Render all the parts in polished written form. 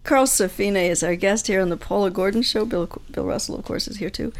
Carl Safina is our guest here on the Paula Gordon Show. Bill Russell, of course, is here too.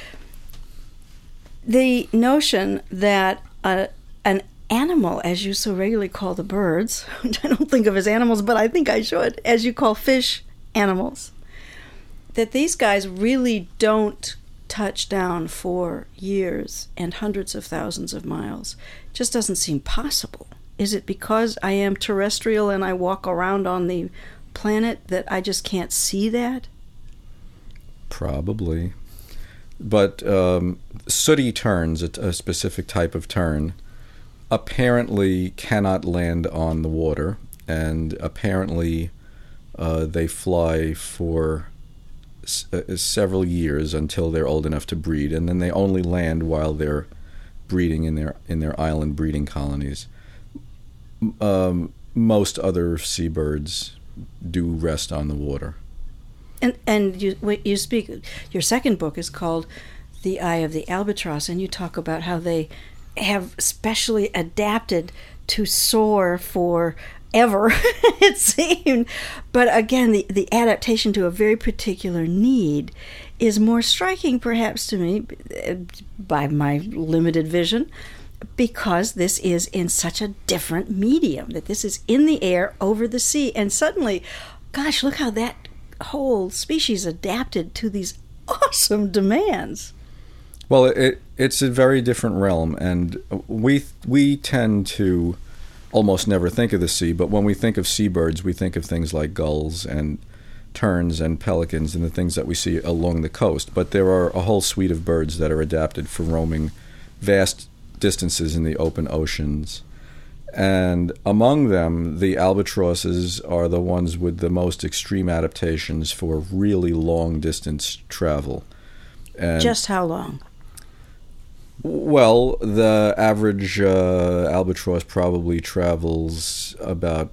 The notion that an animal, as you so regularly call the birds, which I don't think of as animals, but I think I should, as you call fish animals, that these guys really don't touch down for years and hundreds of thousands of miles. It just doesn't seem possible. Is it because I am terrestrial and I walk around on the planet that I just can't see that? Probably. But sooty terns, a specific type of tern, apparently cannot land on the water, and apparently they fly for several years until they're old enough to breed, and then they only land while they're breeding in their island breeding colonies. Most other seabirds do rest on the water. And you speak. Your second book is called The Eye of the Albatross, and you talk about how they have specially adapted to soar forever, it seemed. But again, the adaptation to a very particular need is more striking, perhaps, to me, by my limited vision, because this is in such a different medium, that this is in the air, over the sea, and suddenly, gosh, look how that whole species adapted to these awesome demands. Well, it's a very different realm, and we tend to almost never think of the sea, but when we think of seabirds, we think of things like gulls and terns and pelicans and the things that we see along the coast. But there are a whole suite of birds that are adapted for roaming vast distances in the open oceans. And among them, the albatrosses are the ones with the most extreme adaptations for really long-distance travel. And just how long? Well, the average albatross probably travels about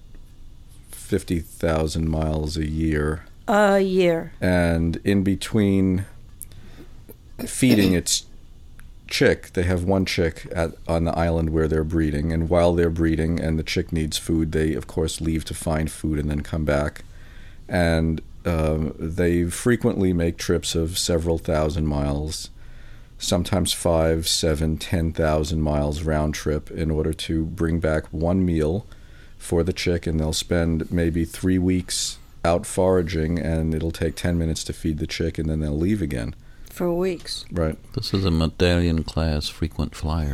50,000 miles a year. A year. And in between feeding its chick, they have one chick on the island where they're breeding, and while they're breeding and the chick needs food, they of course leave to find food and then come back. And they frequently make trips of several thousand miles, sometimes 5, 7, 10,000 miles round trip in order to bring back one meal for the chick, and they'll spend maybe 3 weeks out foraging, and it'll take 10 minutes to feed the chick, and then they'll leave again. For weeks. Right. This is a medallion-class frequent flyer.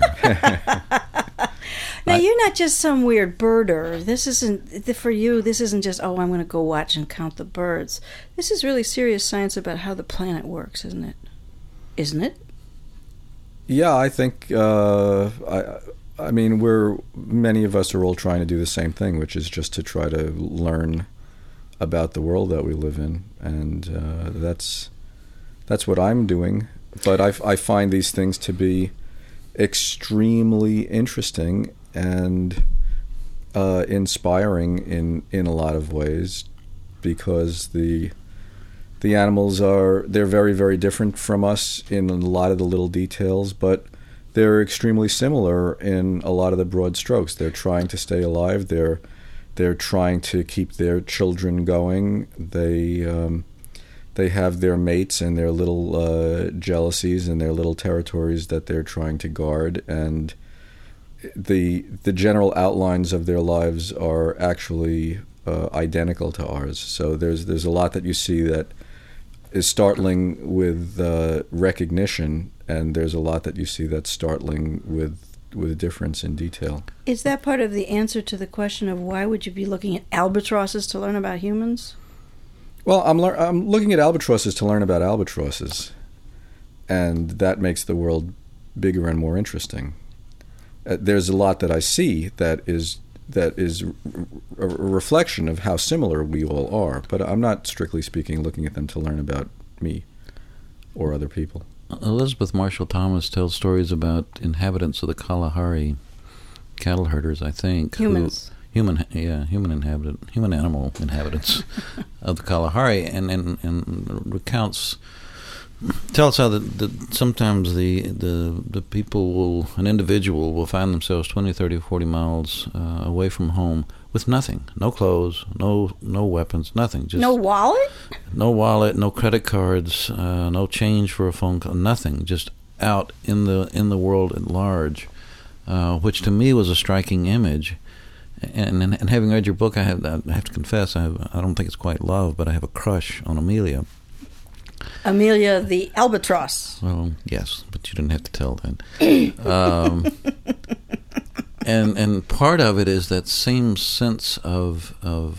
Now, you're not just some weird birder. This isn't, for you, this isn't just, oh, I'm going to go watch and count the birds. This is really serious science about how the planet works, isn't it? Isn't it? Yeah, I think, I mean, many of us are all trying to do the same thing, which is just to try to learn about the world that we live in. And that's what I'm doing. But I find these things to be extremely interesting and inspiring in a lot of ways, because the animals they're very, very different from us in a lot of the little details, but they're extremely similar in a lot of the broad strokes. They're trying to stay alive. They're trying to keep their children going. They have their mates and their little jealousies and their little territories that they're trying to guard, and the general outlines of their lives are actually identical to ours. So there's a lot that you see that is startling with recognition, and there's a lot that you see that's startling with a difference in detail. Is that part of the answer to the question of why would you be looking at albatrosses to learn about humans? Well, I'm looking at albatrosses to learn about albatrosses, and that makes the world bigger and more interesting. There's a lot that I see that is a reflection of how similar we all are, but I'm not, strictly speaking, looking at them to learn about me or other people. Elizabeth Marshall Thomas tells stories about inhabitants of the Kalahari, cattle herders, I think. Humans. Human animal inhabitants of the Kalahari, and recounts Tell us how sometimes the people an individual will find themselves 20, 30, 40 miles away from home with nothing, no clothes, no weapons, nothing. Just no wallet? No wallet, no credit cards, no change for a phone call, nothing. Just out in the world at large, which to me was a striking image. And having read your book, I have to confess, I don't think it's quite love, but I have a crush on Amelia. Amelia the albatross. Well, yes, but you didn't have to tell that. And part of it is that same sense of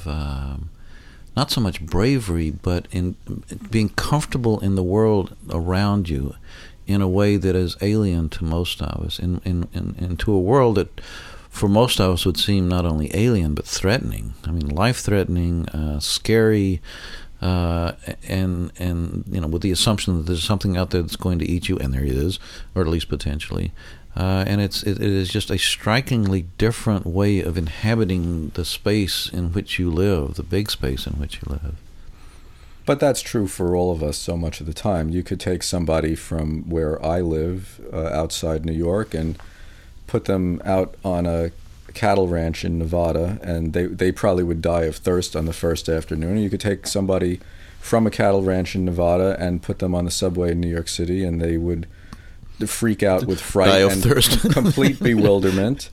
not so much bravery, but in being comfortable in the world around you in a way that is alien to most of us, into a world that for most of us would seem not only alien but threatening. I mean, life-threatening, scary. And with the assumption that there's something out there that's going to eat you, and there it is, or at least potentially, and it is just a strikingly different way of inhabiting the space in which you live, the big space in which you live. But that's true for all of us so much of the time. You could take somebody from where I live, outside New York, and put them out on a cattle ranch in Nevada, and they probably would die of thirst on the first afternoon. You could take somebody from a cattle ranch in Nevada and put them on the subway in New York City, and they would freak out with fright and thirst. Complete bewilderment.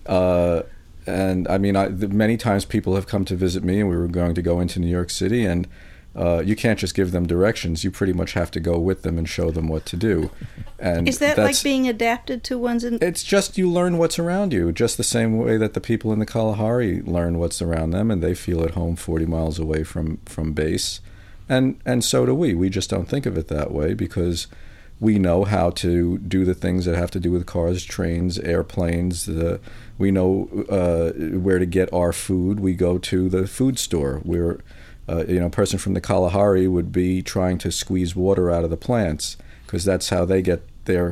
And I mean, many times people have come to visit me, and we were going to go into New York City, and you can't just give them directions. You pretty much have to go with them and show them what to do. And is that like being adapted to one's... It's just you learn what's around you, just the same way that the people in the Kalahari learn what's around them, and they feel at home 40 miles away from base. And so do we. We just don't think of it that way because we know how to do the things that have to do with cars, trains, airplanes. We know where to get our food. We go to the food store. A person from the Kalahari would be trying to squeeze water out of the plants because that's how they get their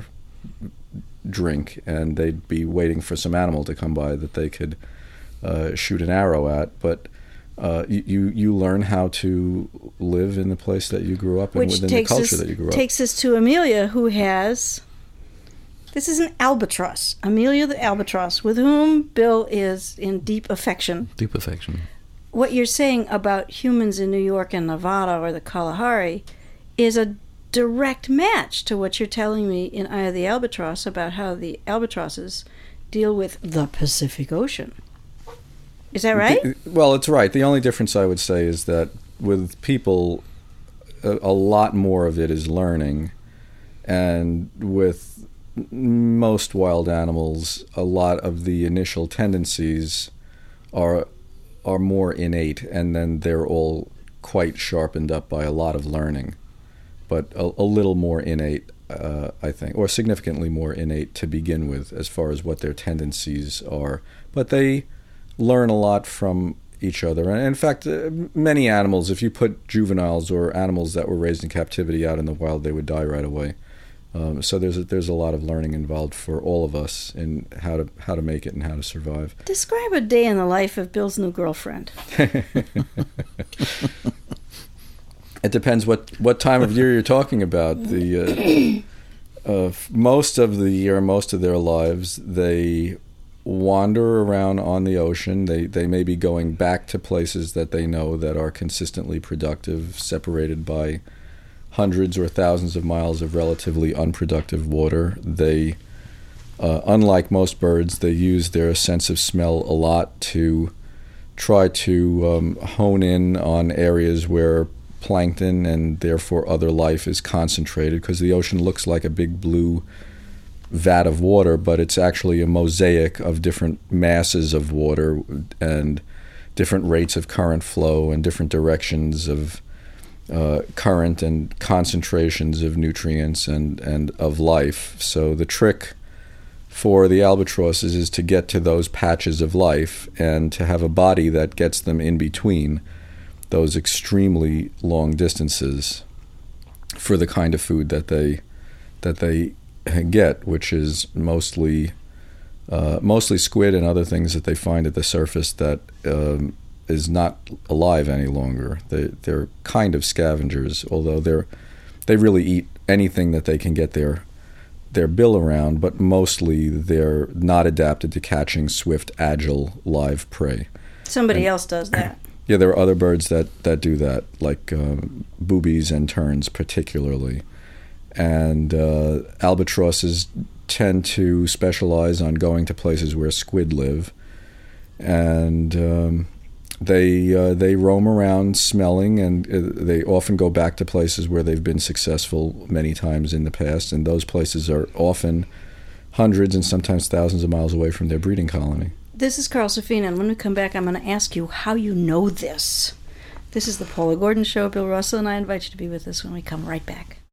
drink, and they'd be waiting for some animal to come by that they could shoot an arrow at. But you learn how to live in the place that you grew up in, within the culture that you grew up. Takes us to Amelia, who has... This is an albatross. Amelia the albatross, with whom Bill is in deep affection. Deep affection. What you're saying about humans in New York and Nevada or the Kalahari is a direct match to what you're telling me in Eye of the Albatross about how the albatrosses deal with the Pacific Ocean. Is that right? Well, it's right. The only difference I would say is that with people, a lot more of it is learning, and with most wild animals, a lot of the initial tendencies are more innate, and then they're all quite sharpened up by a lot of learning, but a little more innate, I think, or significantly more innate to begin with as far as what their tendencies are. But they learn a lot from each other. And in fact, many animals, if you put juveniles or animals that were raised in captivity out in the wild, they would die right away. So there's a lot of learning involved for all of us in how to make it and how to survive. Describe a day in the life of Bill's new girlfriend. It depends what time of year you're talking about. Most of the year, most of their lives, they wander around on the ocean. They may be going back to places that they know that are consistently productive, separated by hundreds or thousands of miles of relatively unproductive water. They, unlike most birds, they use their sense of smell a lot to try to hone in on areas where plankton and therefore other life is concentrated, because the ocean looks like a big blue vat of water, but it's actually a mosaic of different masses of water and different rates of current flow and different directions of current and concentrations of nutrients and of life. So the trick for the albatrosses is to get to those patches of life and to have a body that gets them in between those extremely long distances for the kind of food that they get, which is mostly squid and other things that they find at the surface that is not alive any longer. They're kind of scavengers, although they really eat anything that they can get their bill around, but mostly they're not adapted to catching swift, agile, live prey. Somebody else does that. Yeah, there are other birds that do that, like boobies and terns particularly. And albatrosses tend to specialize on going to places where squid live. And they roam around smelling, and they often go back to places where they've been successful many times in the past. And those places are often hundreds and sometimes thousands of miles away from their breeding colony. This is Carl Safina, and when we come back, I'm going to ask you how you know this. This is the Paula Gordon Show. Bill Russell and I invite you to be with us when we come right back.